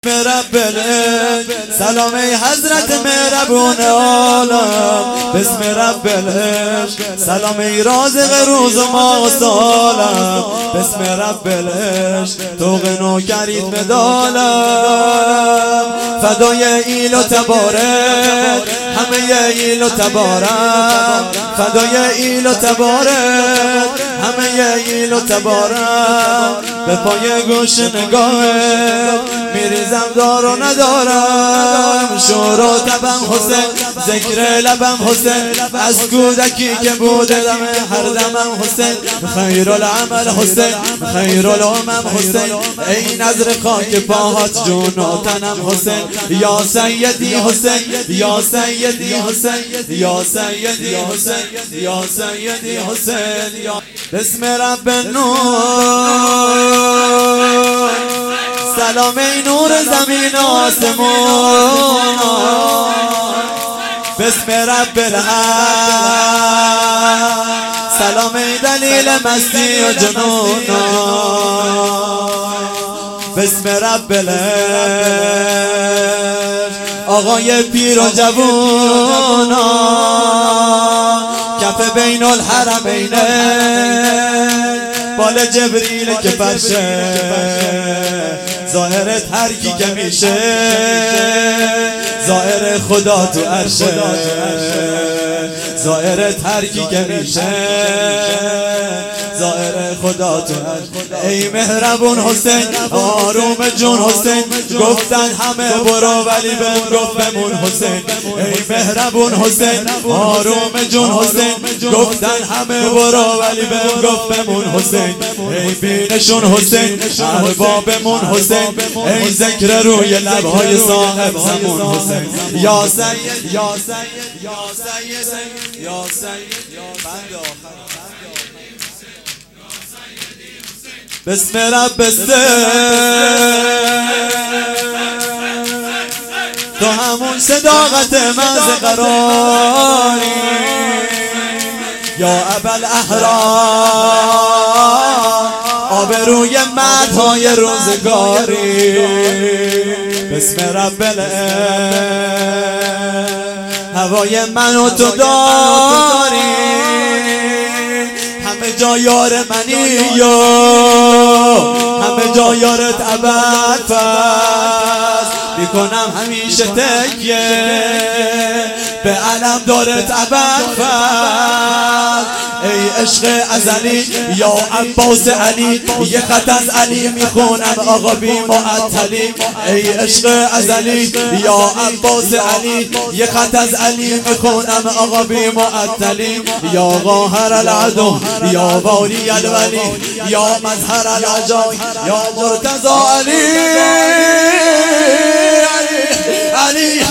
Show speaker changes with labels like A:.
A: رب سلام ای حضرت مهربون عالم، بسم رب سلام ای رازق روز و ماه و سالم، بسم رب تو نوکریت مدالم، فدای ایل و تبارک همه ایل و تبارک، فدای ایل و تبارک همه ایل و تبارک، به پای گوش نگاهت میریزم دار و ندارم، شور و تبم حسین، ذکر لبم حسین، از کودکی که بوده دم هر دمم حسین، خیر العمل حسین، خیر الامم حسین، ای نظر خاک پاهات جون و تنم حسین، یا سیدی حسین، یا سیدی حسین، یا سیدی حسین، یا سیدی حسین، بسم رب نور سلام ای نور زمین آسمان، بسم رب الحق سلام ای دلیل مستی و جنون، بسم رب العشق آقای پیر و جوون، کف بین الحرمین بال جبریل که فرشه، ظاهرت هر کی که میشه، ظاهر خدا تو عرشه، ظاهرت هر کی که میشه، ظاهر خدا تو عرشه، ای مهربون حسین، آروم جون حسین، گفتن همه برو ولی بهم گفت بمون حسین، ای مهربون حسین، آروم جون حسین، گفتن همه برو ولی بهم گفت بمون حسین، ای بینشون حسین، اربابمون حسین، ای ذکر روی لبهای صاحب زمون حسین، یا سید یا سید یا سید یا سید، بسم رب تو همون صداقت محض قراری، یا ابوالاحرار آبروی مدحای روزگاری، بسم رب هوای من و تو داری، همه جا یار منی یا همه جا یارت ابد پس، میکنم همیشه تکیه به علم دارت ابد پس، ای عشق ازلی یا عباس علی، یه خط از علی میخونم آقا بی معطلی، ای عشق ازلی یا عباس علی، یه خط از علی میخونم آقا بی معطلی، یا قاهر العدو یا والی الولی یا مظهر العجای یا مرتضی علی علی